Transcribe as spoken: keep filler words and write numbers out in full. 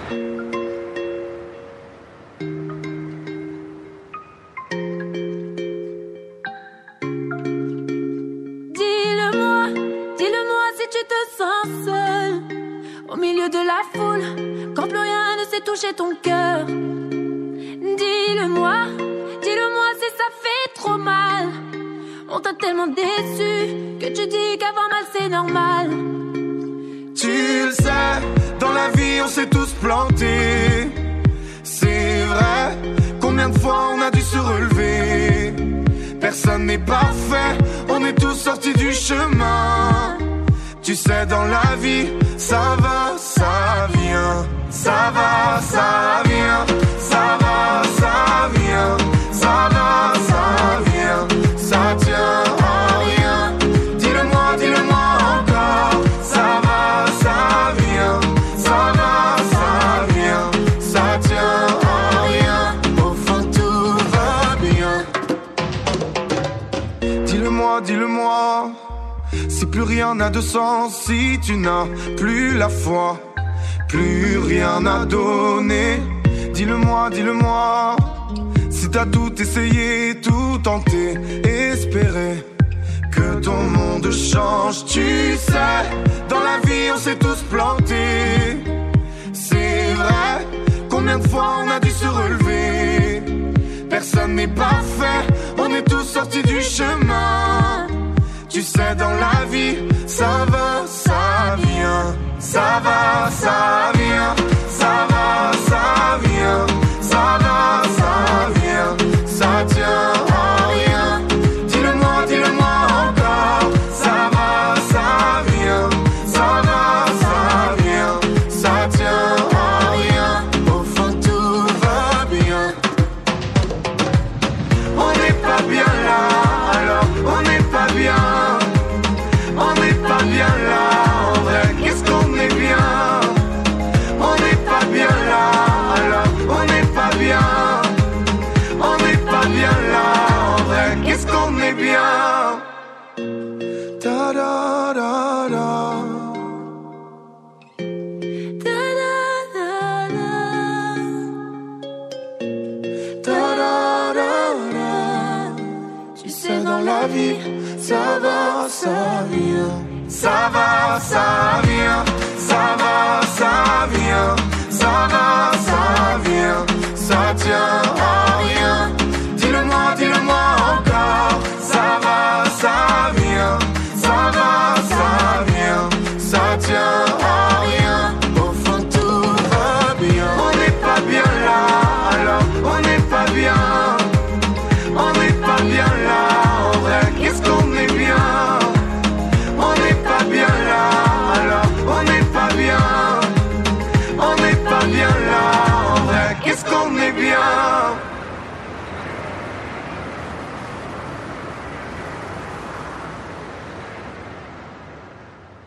Dis-le-moi, dis-le-moi si tu te sens seul au milieu de la foule, quand plus rien ne sait toucher ton cœur. Dis-le-moi, dis-le-moi si ça fait trop mal. On t'a tellement déçu que tu dis qu'avoir mal c'est normal. Tu le sais, dans la vie on s'est tous plantés. C'est vrai, combien de fois on a dû se relever. Personne n'est parfait, on est tous sortis du chemin. Tu sais, dans la vie, ça va, ça vient. Ça va, ça vient. Ça va, ça vient. Ça va, ça vient. Ça tient à rien. Dis-le-moi, dis-le-moi encore. Ça va, ça vient. Ça va, ça vient. Ça tient à rien. Au fond, tout va bien. Dis-le-moi, dis-le-moi. Si plus rien n'a de sens, si tu n'as plus la foi, plus rien à donner. Dis-le-moi, dis-le-moi. Si t'as tout essayé, tout tenté, espéré que ton monde change. Tu sais, dans la vie on s'est tous plantés. C'est vrai, combien de fois on a dû se relever. Personne n'est parfait, on est tous sortis du chemin. Tu sais, dans la vie, ça va, ça vient. Ça va, ça vient. Ça va, ça vient. Ça va, ça vient. Ça tient à rien. Dis-le-moi, dis-le-moi encore. Ça va, ça vient. Ça va, ça vient. Ça tient à rien. Au fond, tout va bien. On n'est pas bien là, alors on n'est pas bien. On n'est pas bien là, en vrai, qu'est-ce qu'on est bien. On n'est pas bien là, alors on n'est pas bien. On n'est pas bien là, en vrai, qu'est-ce qu'on est bien. Da da da da. Da da da da. Da da da da. Tu sais, dans la vie, ça va, ça vient. Ça va, ça vient.